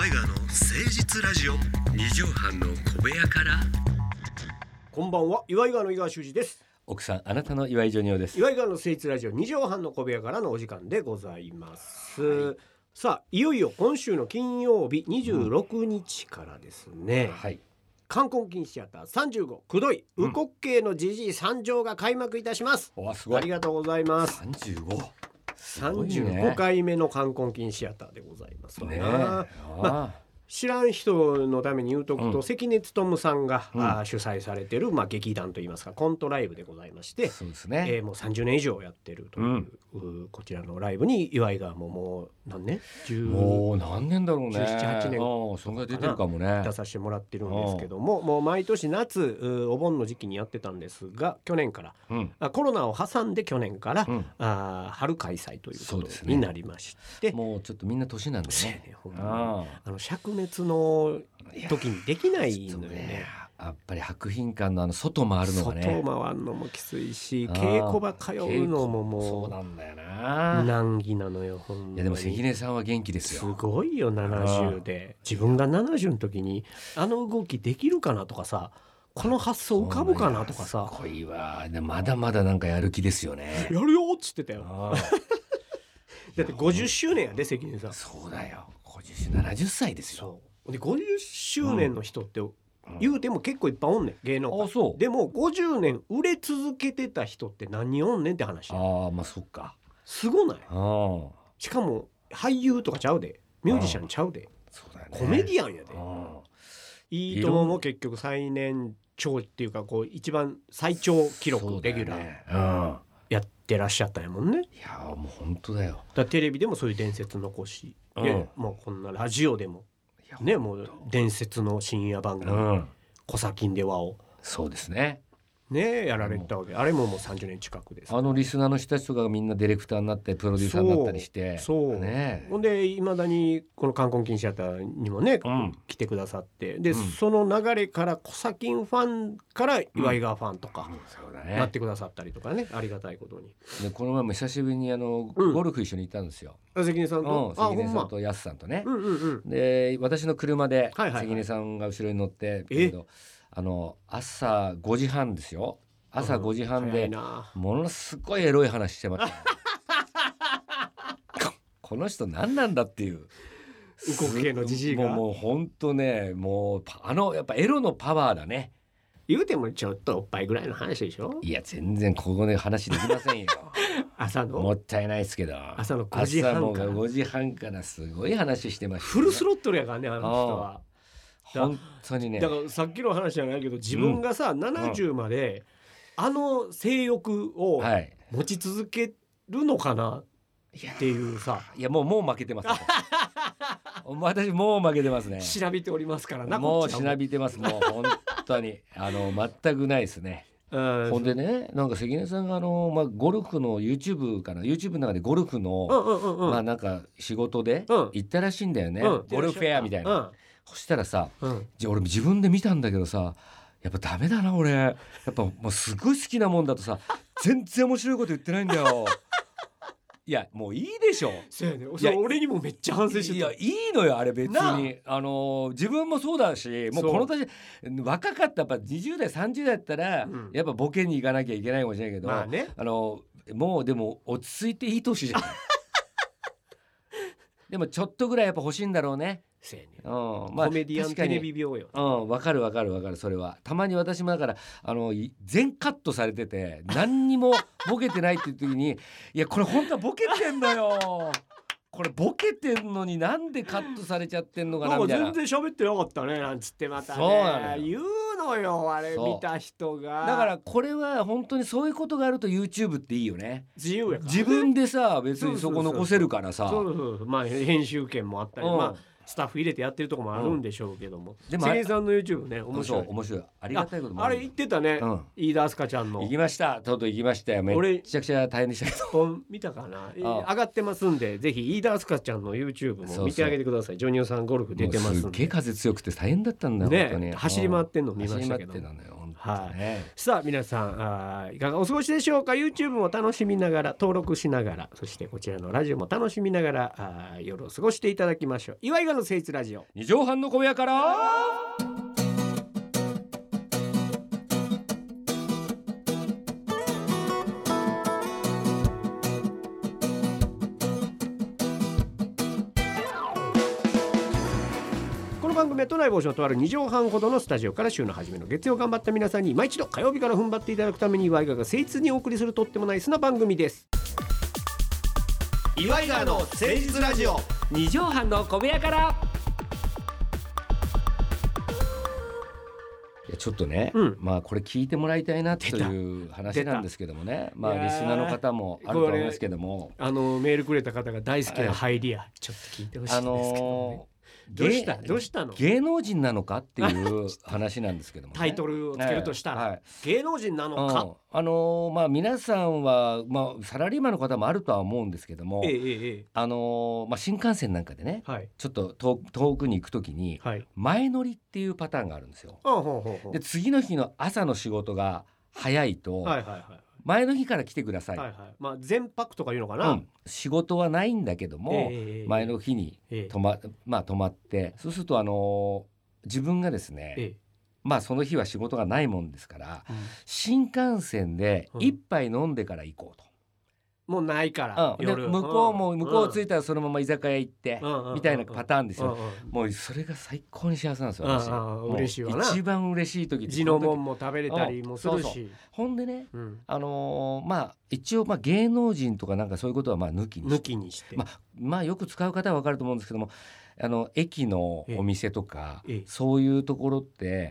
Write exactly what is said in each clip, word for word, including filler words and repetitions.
岩井川の誠実ラジオ。 二畳半の小部屋から。 こんばんは、岩井川の井川修司です。 奥さん、あなたの岩井ジョニオです。 岩井川の誠実ラジオ二畳半の小部屋からのお時間でございます、はい、さあいよいよ今週の金曜日にじゅうろくにちからですね、うん、はい、冠婚金シアターさんじゅうごくどい烏骨系のじじい参上が開幕いたします、うん、おすごい、ありがとうございます。 さんじゅうご、 さんじゅうごかいめの冠婚金シアターでございますね。まあ知らん人のために言うとくと、うん、関根勤さんが、うん、あ主催されてる、まあ、劇団といいますかコントライブでございまして、 そうですね、 えー、もうさんじゅうねん以上やってるという、うん、こちらのライブに岩井川ももう何年もう何年だろうね、 じゅうなな、はちねんそんな出てるかもね、 出させてもらってるんですけども、もう毎年夏お盆の時期にやってたんですが、去年から、うん、コロナを挟んで去年から、うん、あ春開催ということになりまして、 ね、もうちょっとみんな年なんでね、 ほんまあの灼熱の時にできないのよね。 やっぱり博品館のあの外回るのがね、 外回るのもきついし、稽古場通うのももうそうなんだよな、 難儀なのよ。ほんまに。 いやでも関根さんは元気ですよ。 すごいよ、ななじゅうで自分がななじゅうの時にあの動きできるかなとかさ、この発想浮かぶかなとかさ、 すごいわ。でまだまだなんかやる気ですよね。 やるよっつってたよ。だってごじゅっしゅうねんやで、関根さん。 そうだよ、ごじゅっしゅう、ななじゅっさいですよ。 そうでごじゅっしゅうねんの人って、うん、言うても結構いっぱいおんねん、芸能界。 あ、そう。 でもごじゅうねん売れ続けてた人って何人おんねんって話。 ああ、まあそっか、 すごない？ あ、 しかも俳優とかちゃうで、ミュージシャンちゃうで、 そうだよね、 コメディアンやで。いいともも結局最年長っていうか、こう一番最長記録、レギュラー、うん、やってらっしゃったんやもんね。 いやもう本当だよ。 だテレビでもそういう伝説残し、うん、もうこんなラジオでもね、もう伝説の深夜番組、うん、コサキンで輪を、 そうですね、 ねやられたわけ。あれももうさんじゅうねん近くです。 あのリスナーの人たちとかがみんなディレクターになってプロデューサーになったりして、 そう、ね、ほんでいまだにこの冠婚金シアターにもね、うん、来てくださって、で、うん、その流れからコサキンファンから岩井川ファンとか、うん、そうだね、なってくださったりとかね、ありがたいことに。 でこの前も久しぶりにあの、うん、ゴルフ一緒に行ったんですよ。 関根さんと、 うん、関根さんと安さんとね、 うんうんうん、 で私の車で関根さんが後ろに乗って、えあの朝ごじはんですよ。朝ごじはんでものすごいエロい話してましたこの人何なんだっていう、 烏骨系のじじいがもう本当ね、もうあのやっぱエロのパワーだね。 言うてもちょっとおっぱいぐらいの話でしょ。 いや全然ここで話できませんよ朝のもったいないですけど、 朝のごじはんから朝もごじはんからすごい話してました。 フルスロットルやからね、あの人は。 本当にね、 だからさっきの話じゃないけど、自分がさ、うん、ななじゅうまで、うん、あの性欲を持ち続けるのかなっていうさ、 いやもうもう負けてます私もう負けてますね。 調べておりますからな。 もう調べてます。もう本当にあの全くないですね。ほんでね、なんか関根さんがあの、まあ、ゴルフの YouTube かな YouTube の中でゴルフの、うんうんうん、まあなんか仕事で行ったらしいんだよね、うん、ゴルフフェアみたいな、うん、そしたらさ、うん、じゃあ俺自分で見たんだけどさ、やっぱダメだな俺、やっぱもうすごい好きなもんだとさ全然面白いこと言ってないんだよいやもういいでしょ。 そうやね、いや俺にもめっちゃ反省してた。 いやいいのよあれ別に、あの自分もそうだし、もうこの年若かったやっぱにじゅう代さんじゅう代だったら、うん、やっぱボケに行かなきゃいけないかもしれないけど、まあね、あのもうでも落ち着いていい年じゃんでもちょっとぐらいやっぱ欲しいんだろうね。 そうやね、 うんまあ、 コメディアンテレビ病よ。 うん、分かる分かる分かる。それはたまに私もだからあの全カットされてて何にもボケてないっていう時にいやこれ本当はボケてんのよこれボケてんのになんでカットされちゃってんのかなみたいな。 なんか全然喋ってなかったねなんつってまたね、そうなのよ、言うのよあれ見た人が。 だからこれは本当にそういうことがあると YouTube っていいよね。 自由やから、ね、 自分でさ別にそこ残せるからさ、 そうそうそう、まあ編集権もあったり、うん、まあスタッフ入れてやってるとこもあるんでしょうけども、うん、でも関根さんの YouTube ね面白い、 面白い、ありがたいこともある。 あれ言ってたね、うん、飯田明日香ちゃんの。 行きました、とうとう行きましたよ。めっちゃくちゃ大変でしたけど見たかな、上がってますんでぜひ飯田明日香ちゃんの YouTube も見てあげてください。そうそう、ジョニオさんゴルフ出てますんで。 すっげえ風強くて大変だったんだよ、 ね、 本当に走り回ってんの見ましたけど、 走り回ってたのよ本はい、 ね、 さあ皆さんあいかがお過ごしでしょうか。 YouTube も楽しみながら登録しながら、そしてこちらのラジオも楽しみながらあ夜を過ごしていただきましょう。岩井川の誠実ラジオ二畳半の小部屋から。 番組は都内某所のとあるに畳半ほどのスタジオから週の初めの月曜頑張った皆さんに今一度火曜日から踏ん張っていただくために岩井川が誠実にお送りするとってもナイスな番組です。 岩井川の誠実ラジオに畳半の小部屋から。 いやちょっとね、うん、まあこれ聞いてもらいたいなという話なんですけどもね、まあリスナーの方もあると思いますけども、 あのメールくれた方が大好きな入りやちょっと聞いてほしいんですけどね、あのーどうしたどうしたの芸能人なのかっていう話なんですけども、ね、 タイトルをつけるとしたら、はいはい、芸能人なのか、うん、 あのー、まあ皆さんは、まあ、サラリーマンの方もあるとは思うんですけども、ええええ、あのーまあ、新幹線なんかでね、はい、ちょっと 遠, 遠くに行くときに、はい、前乗りっていうパターンがあるんですよ、うん、ほうほうほう。で次の日の朝の仕事が早いと、はいはいはい、前の日から来てください、はいはい、 まあ、全泊とかいうのかな、うん、 仕事はないんだけども、えー、前の日に泊ま、えーまあ、泊まってそうすると、あのー、自分がですね、えーまあ、その日は仕事がないもんですから、うん、新幹線で一杯飲んでから行こうと、 うん、もうないから、 うん、で向こうも向こう着いたらそのまま居酒屋行って、うん、みたいなパターンですよ、うんうん、もうそれが最高に幸せなんですよ、私、うんうん、 嬉しいわな。 一番嬉しい時地のもんも食べれたりもするし、そうそう、 ほんでね、うん、あのー、まあ一応まあ芸能人とかなんかそういうことはまあ抜きにして、抜きにして、まあ、まあよく使う方は分かると思うんですけども、あの駅のお店とか、ええ、そういうところって、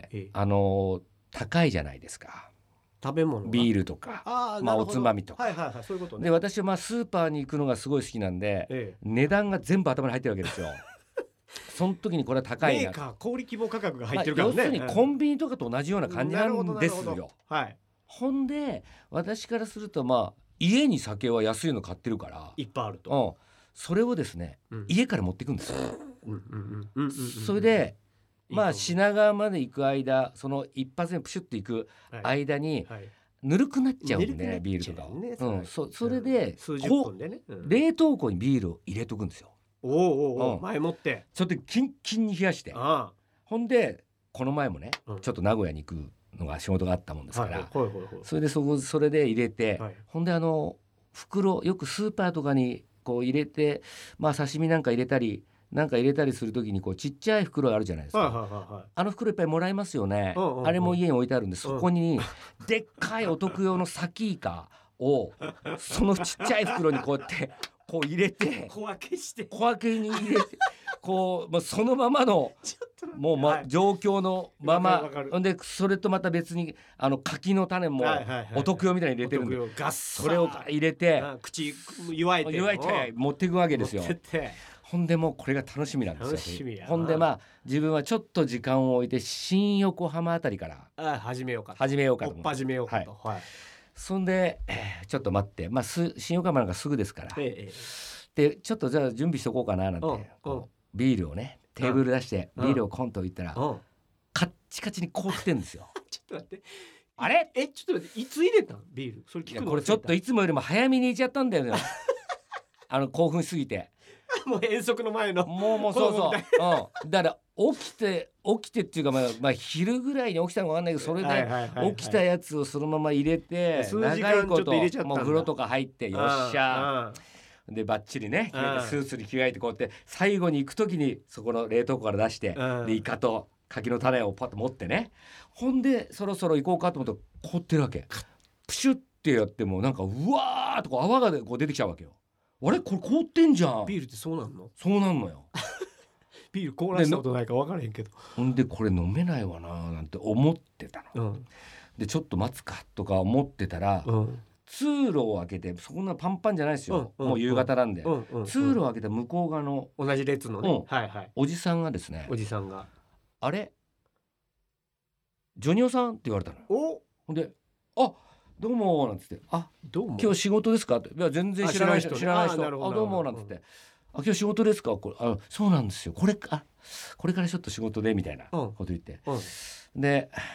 ええ、あの高いじゃないですか、 食べ物ビールとか、あ、まあ、おつまみとか、はいはいはい、そういうことね。で私はまあスーパーに行くのがすごい好きなんで、ええ、値段が全部頭に入ってるわけですよその時にこれは高いな、 メーカー小売規模価格が入ってるからね、まあ、 要するにコンビニとかと同じような感じなんですよ、はい、ほんで私からすると、まあ家に酒は安いの買ってるからいっぱいあると、 うん、それをですね、うん、家から持っていくんですよ。それでまあ品川まで行く間、その一発目プシュッと行く間に、はいはい、ぬるくなっちゃうんでね、ビールとか、ね、うん、 そ, それで、うん、数十分でね、うん、冷凍庫にビールを入れとくんですよ。 おうおうおう、うん、前もってちょっとキンキンに冷やして、ああ、ほんでこの前もね、うん、ちょっと名古屋に行くのが仕事があったもんですから、はいはいはいはい、それで そ, それで入れて、はい、ほんであの袋よくスーパーとかにこう入れて、まあ刺身なんか入れたりなんか入れたりするときにこうちっちゃい袋あるじゃないですか、はいはいはいはい、あの袋いっぱいもらいますよね、うんうんうん、あれも家に置いてあるんで、そこにでっかいお得用のサキイカをそのちっちゃい袋にこうやってこう入れて小分けして小分けに入れてこう、まあ、そのままのもう、まはい、状況のままで、それとまた別にあの柿の種もお得用みたいに入れてるんで、はいはいはい、それを入れて口湯いて湯いて持っていくわけですよ。ほんでもうこれが楽しみなんですよ。楽しみや。ほんでまあ自分はちょっと時間を置いて新横浜あたりからあ始めようか始めようかと始めようかと、はいはい、 そんで、えー、ちょっと待って、まあ、新横浜なんかすぐですから、ええ、でちょっとじゃあ準備しとこうかななんて、こうビールをねテーブル出してビールをコンと置いたらカッチカチに凍ってんですよちょっと待って、 あれえちょっと待って、いつ入れたんビール、それ聞くのこれちょっといつもよりも早めに入れちゃったんだよねあの興奮しすぎてもう遠足の前のもうもうそうそう、うん、だから起きて起きてっていうか、まあまあ、昼ぐらいに起きたのか分かんないけど、それで起きたやつをそのまま入れて、はいはいはい、長いこともう風呂とか入ってよっしゃでバッチリねスーツに着替えてこうやって最後に行く時にそこの冷凍庫から出してでイカと柿の種をパッと持ってね、ほんでそろそろ行こうかと思うと凍ってるわけ。プシュッてやってもなんかうわーっとこう泡がこう出てきちゃうわけよ。あれこれ凍ってんじゃん。 ビールってそうなんの？ そうなんのよビール凍らせたことないか分からへんけど、 ほんでこれ飲めないわななんて思ってたの、うん、でちょっと待つかとか思ってたら、うん、通路を開けてそんなパンパンじゃないですよ、うん、もう夕方なんで、うんうん、通路を開けた向こう側の同じ列のね、うんはいはい、 おじさんがですねおじさんがあれジョニオさんって言われたの。おほんであどうもなんつってあどうも今日仕事ですかって、いや全然知らない人知らない人 あ, あどうもなんつって、うん、あ今日仕事ですかこれあそうなんですよこれあこれからちょっと仕事でみたいなこと言って、うんうん、で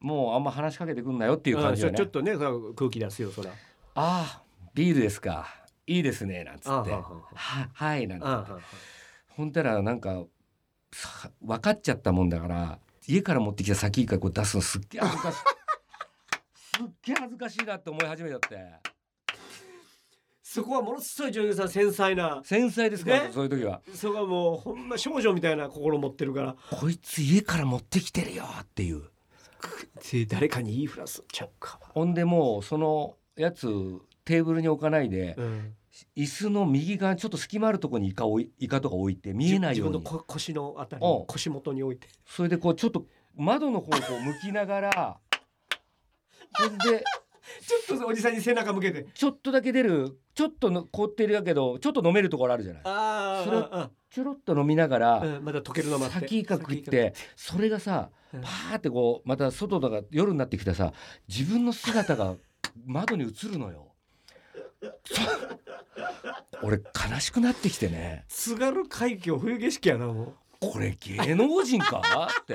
もうあんま話しかけてくんなよっていう感じだね。 ちょっとね空気出すよそら。 ああビールですかいいですねなんつってははいなんつってほんたらなんか分かっちゃったもんだから家から持ってきた先からこう出すのすっげえ恥ずかしいすっげえ恥ずかしいなって思い始めちゃって。 そこはものすごい女優さん繊細な繊細ですから、ね、そういう時はそこはもうほんま少女みたいな心持ってるからこいつ家から持ってきてるよっていう誰かに言いふらすちゃうか。 ほんでもうそのやつテーブルに置かないで、うん、椅子の右側ちょっと隙間あるところにイカをイカとか置いて見えないように自分の腰のあたりに腰元に置いてそれでこうちょっと窓の方を向きながらほんでちょっとおじさんに背中向けてちょっとだけ出るちょっとの凍ってるやけどちょっと飲めるところあるじゃない。 あそれをちょろっと飲みながら、 うん、まだ溶けるの待って先イカ食ってそれがさ、うん、パーってこうまた外とか夜になってきてさ自分の姿が窓に映るのよ俺悲しくなってきてね。 津軽海峡冬景色やなもうこれ芸能人かって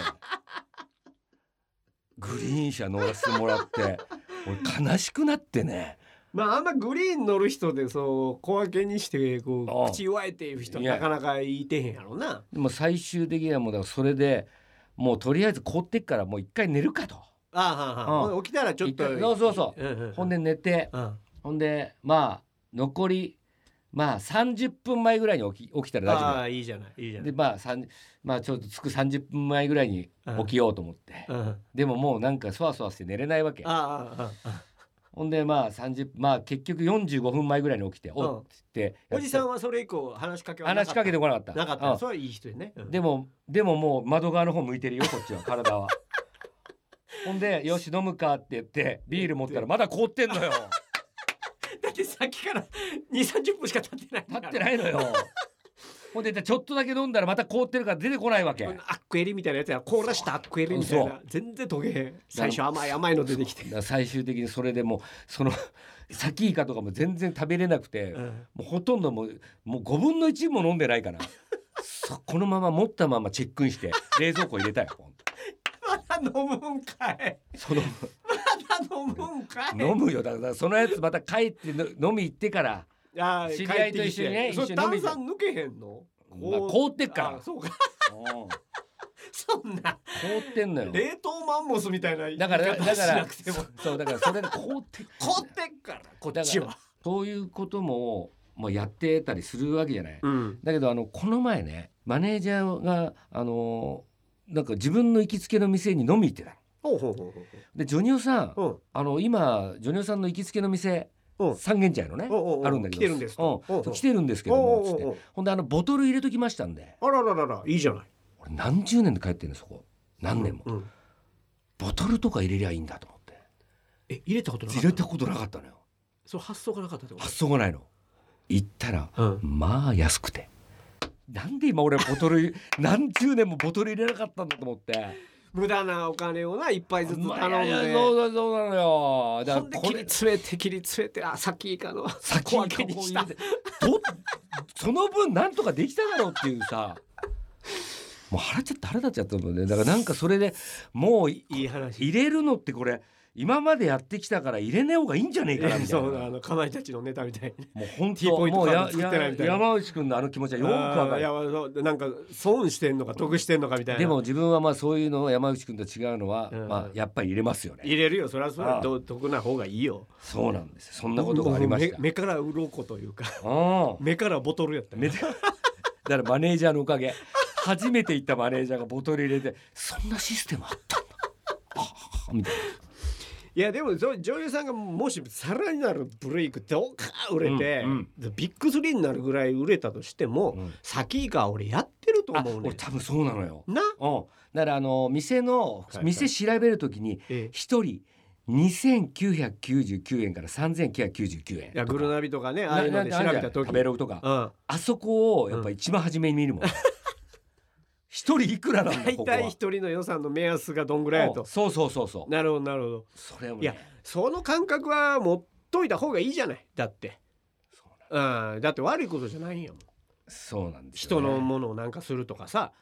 グリーン車乗らせてもらって俺悲しくなってね。 まああんまグリーン乗る人でそう小分けにしてこう口弱えていう人なかなかいてへんやろな。 でも最終的にはもうだからそれでもうとりあえず凍ってっからもう一回寝るかと。 ああはあはあ、うん、起きたらちょっとそうそうそう、うんうんうん、ほんで寝て、うん、ほんでまあ残りまあさんじゅっぷんまえぐらいに起き、起きたら大丈夫。 ああいいじゃないいいじゃない。 でまあまあちょっと着くさんじゅっぷんまえぐらいに起きようと思って、うん、でももうなんかそわそわして寝れないわけ。 ああああああほんでまあさんじゅうまあ結局よんじゅうごふんまえぐらいに起きて、うん、おっつっておじさんはそれ以降話しかけはなかった。 話しかけてこなかったなかった、うん、それはいい人よね、うん、 でもでももう窓側の方向いてるよこっちは体はほんでよし飲むかって言ってビール持ったらまだ凍ってんのよだってさっきからにじゅうさんじゅっぷんしか経ってない経ってないのよほんでちょっとだけ飲んだらまた凍ってるから出てこないわけ。 アックエリみたいなやつや凍らしたアックエリみたいな全然溶けへん。最初甘い甘いの出てきて最終的にそれでもうそのサキイカとかも全然食べれなくて、うん、もうほとんどもう、もうごぶんのいちも飲んでないからこのまま持ったままチェックインして冷蔵庫入れたよまだ飲むんかいそのまだ飲むんかい飲むよだからそのやつまた帰って飲み行ってから知り合いと一緒にね一緒に飲み炭酸抜けへんの、 まあ、凍ってっからそうかそんな凍ってんのよ。 冷凍マンモスみたいな言いだから方しだからなくてもそうだからそれで凍って凍ってっからこっちはそういうことも、まあ、やってたりするわけじゃない、 うん、 だけどあのこの前ねマネージャーがあのなんか自分の行きつけの店に飲み行ってたほうほうほうほうでジョニオさん、 うん、 あの今ジョニオさんの行きつけの店三軒茶屋のね、 うん、 あるんだけど来てるんですと、 うん、来てるんですけどもつってほんであのボトル入れときましたんで。 あららららいいじゃない。 俺何十年で帰ってんのそこ何年も、 うんうん、 ボトルとか入れりゃいいんだと思って。 え入れたことなかった入れたことなかったのよ。 そう発想がなかったってこと。 発想がないの。行ったら、 うん、 まあ安くてなんで今俺ボトル何十年もボトル入れなかったんだと思って無駄なお金をな一杯ずつ頼んで、 まあ、いやそうそうなのよ。 だからほんで切り詰めて切り詰めてあ先いかの先いかにしたどその分なんとかできただろうっていうさもう腹立って腹立っちゃったもんね。だからなんかそれでもういい話入れるのってこれ今までやってきたから入れない方がいいんじゃねえかなみたいな。 そうあのかまいたちのネタみたいにもう本当もうやや山内くんのあの気持ちはよくわかる。 いやなんか損してんのか得してんのかみたいな。 でも自分はまあそういうのを山内くんと違うのは、うん、まあやっぱり入れますよね。 入れるよそれはそれは得な方がいいよ。 そうなんですよ。そんなことがありました。 目から鱗というか目からボトルやったね。 だからマネージャーのおかげ初めて行ったマネージャーがボトル入れてそんなシステムあったんだみたいな。 いやでも女優さんがもしさらになるブレイクどうか売れて、うんうん、ビッグスリーになるぐらい売れたとしても、うん、先が俺やってると思うね。 俺多分そうなのよな、 うん、だからあの店の、はいはい、店調べるときに一人にせんきゅうひゃくきゅうじゅうきゅうえんからさんぜんきゅうひゃくきゅうじゅうきゅうえん。いやグルナビとかねああいうので調べた時食べログとか、うん、あそこをやっぱ一番初めに見るもん、うん一人いくらなんだ大体一人の予算の目安がどんぐらいやと。 そうそうそうそう。 なるほどなるほど。 それもね、 いやその感覚は持っといた方がいいじゃない。だってそうなん、うん、だって悪いことじゃないんやもん。 そうなんですよ、ね、人のものをなんかするとかさ、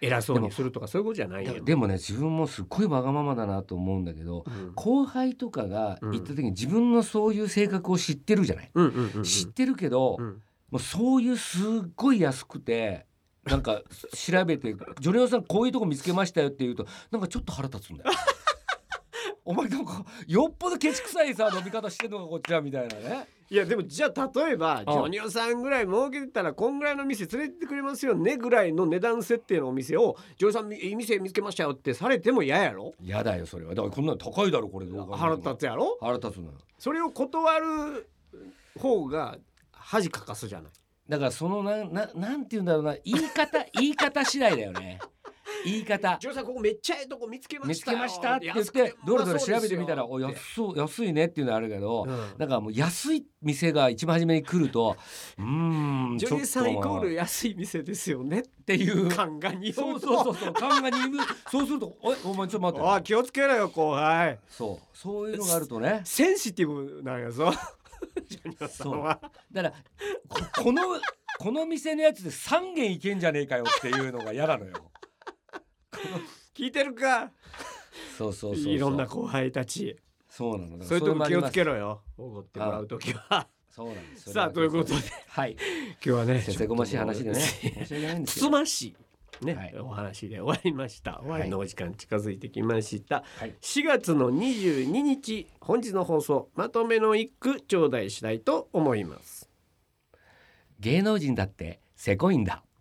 偉そうにするとかそういうことじゃないよ。 で, でもね自分もすっごいわがままだなと思うんだけど、うん、後輩とかが言った時に自分のそういう性格を知ってるじゃない、うんうんうんうん、知ってるけど、うん、もうそういうすっごい安くてなんか調べてジョニオさんこういうとこ見つけましたよって言うとなんかちょっと腹立つんだよお前なんかよっぽどケチくさいさ飲み方してんのかこっちはみたいなね。 いやでもじゃあ例えばジョニオさんぐらい儲けてたらこんぐらいの店連れてってくれますよねぐらいの値段設定のお店をジョニオさんいい店見つけましたよってされても嫌やろ。 嫌だよそれは。だからこんなの高いだろこれ。 腹立つやろ。 腹立つのよ。 それを断る方が恥かかすじゃない。 だからその な, な, なんて言うんだろうな言い方言い方次第だよね言い方。 ジョニオさんここめっちゃええとこ見つけましたよ見つけましたって言ってどれどれ調べてみたらお 安, 安いねっていうのあるけど、うん、なんかもう安い店が一番初めに来るとうーんジョニオさんイコール安い店ですよねっていう勘がにそうそうそうそう勘がにそうするとおお前ちょっと待ってあ気をつけろよ後輩。 そうそういうのがあるとねセンシティブなんやぞジョニオさんは。 だからこ, このこの店のやつでさん軒いけんじゃねえかよっていうのが嫌なのよ聞いてるか。 そうそうそうそういろんな後輩たちそうなの。 そういうとこ気をつけろよおごってもらうときは。 そうなんです。 さあということで、 はい、 今日はねせこましい話でねつつましいね、 はい、 お話で終わりました。終わりのお時間近づいてきました、 はい、 しがつのにじゅうににち本日の放送まとめの一句頂戴したいと思います。 芸能人だってせこいんだ。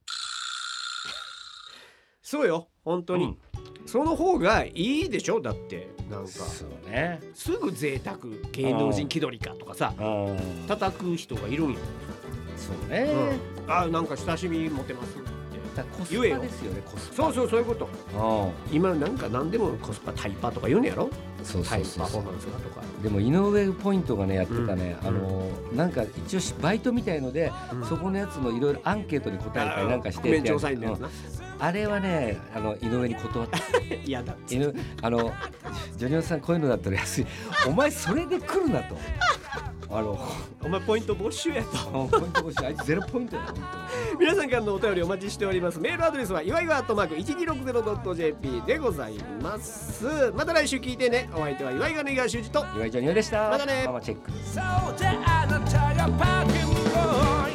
そうよ本当に、うん、その方がいいでしょ。だってなんかそうねすぐ贅沢芸能人気取りかとかさ叩く人がいるんよ。 そうね、 うん、あなんか親しみ持てますコスパですよね。コスパ。 そうそうそういうこと。今なんか何でもコスパタイパとか言うのやろ。 そうそうそうそう。 タイパフォーマンスがとか。 でも井上ポイントがねやってたね、うん、あのなんか一応バイトみたいので、うん、そこのやつのいろいろアンケートに答えたりなんかしてて、あれはねあの井上に断った嫌だあのジョニオさんこういうのだったら安いお前それで来るなとあのお前ポイント没収やとポイント没収あいつゼロポイントだ本当に。 皆さんからのお便りお待ちしております。メールアドレスは祝いがアットマーク いちにろくゼロドットジェーピー でございます。また来週聞いてね。お相手は祝いがの井川修司と祝いジョニオでした。 またね。 ママチェック。 そうであなたがパーキング